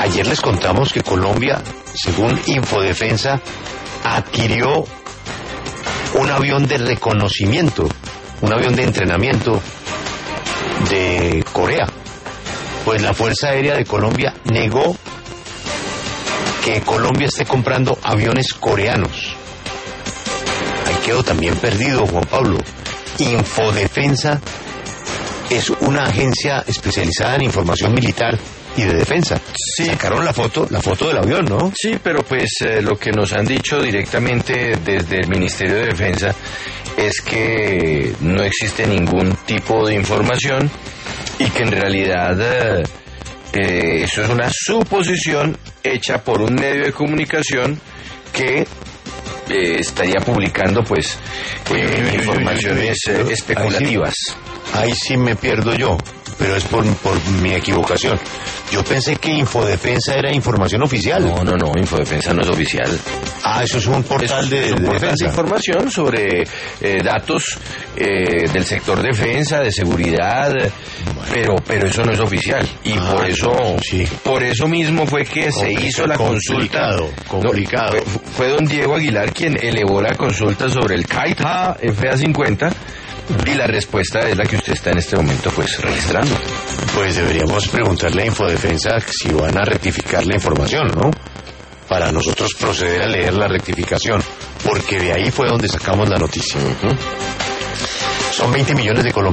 Ayer les contamos que Colombia, según Infodefensa, adquirió un avión de reconocimiento, un avión de entrenamiento de Corea. Pues la Fuerza Aérea de Colombia negó que Colombia esté comprando aviones coreanos. Ahí quedó también perdido, Juan Pablo. Infodefensa es una agencia especializada en información militar y de defensa. Sí. Sacaron la foto del avión, ¿no? Sí, pero pues lo que nos han dicho directamente desde el Ministerio de Defensa es que no existe ningún tipo de información y que en realidad eso es una suposición hecha por un medio de comunicación que estaría publicando pues informaciones especulativas. Ahí sí me pierdo yo, pero es por mi equivocación. Yo pensé que Infodefensa era información oficial. No, Infodefensa no es oficial. Ah, eso es un portal de defensa. Información sobre datos del sector defensa, de seguridad, pero eso no es oficial. Y por eso mismo fue que se hizo la consulta. Complicado. No, fue don Diego Aguilar quien elevó la consulta sobre el Kaita FA-50. Y la respuesta es la que usted está en este momento pues registrando. Pues deberíamos preguntarle a Infodefensa si van a rectificar la información, ¿no? Para nosotros proceder a leer la rectificación, porque de ahí fue donde sacamos la noticia. Son 20 millones de colombianos.